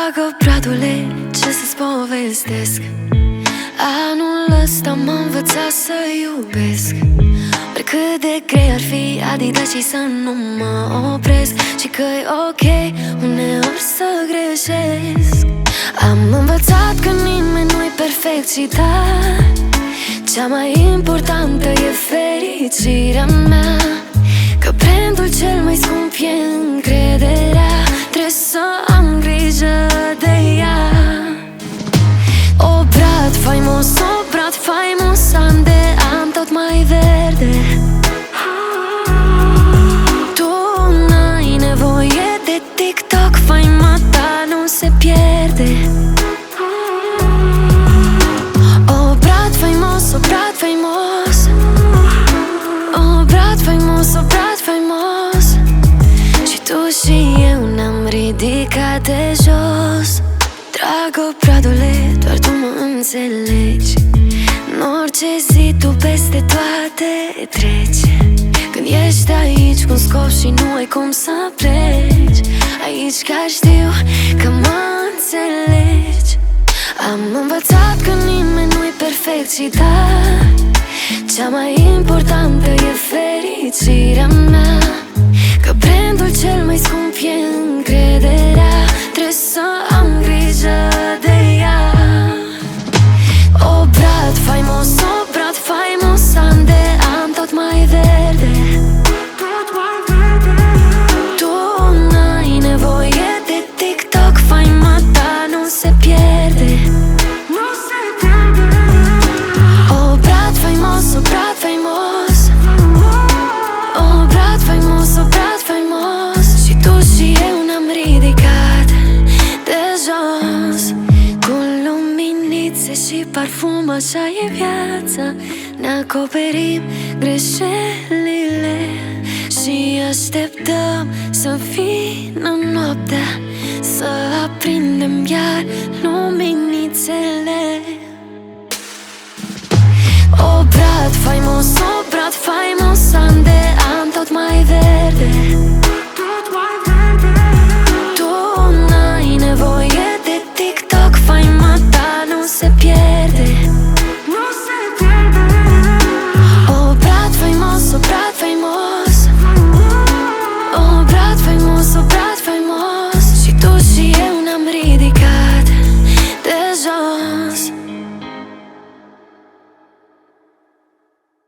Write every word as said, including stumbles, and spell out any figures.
Dragă bratule, ce să-ți povestesc? Anul ăsta m-a învățat să iubesc. Oricât de greu ar fi, adică și să nu mă opresc. Și că-i ok uneori să greșesc. Am învățat că nimeni nu-i perfect și da, cea mai importantă e fericirea mea. Că brandul cel mai scump e încrederea. Trebuie să am grijă de ea. Obrat faimos, obrat faimos, am de am tot mai verde. Tu n-ai nevoie de TikTok, faima ta nu se pierde. Obrat faimos, obrat faimos, obrat faimos, obrat faimos. Și tu și eu ne-am ridicat de jos. Dragă bratule, doar tu mă înțelegi. În orice zi tu peste toate treci. Când ești aici cu un scop și nu ai cum să pleci, aici chiar știu că mă înțelegi. Am învățat că nimeni nu-i perfect și da, cea mai importantă e fericirea mea. Că brandul cel mai scump e încrederea. Trebuie să am grijă de ea. Obrat faimos, obrat faimos, am de am tot mai verde. Tu n-ai nevoie de TikTok, faima ta nu se pierde. Obrat faimos, obrat faimos, obrat faimos, obrat faimos. Și tu și eu ne-am ridicat de jos. Cu luminițe și parfum, așa e viața. Ne acoperim greșelile și așteptăm să vină noaptea, să aprindem iar luminițele. Obrat faimos,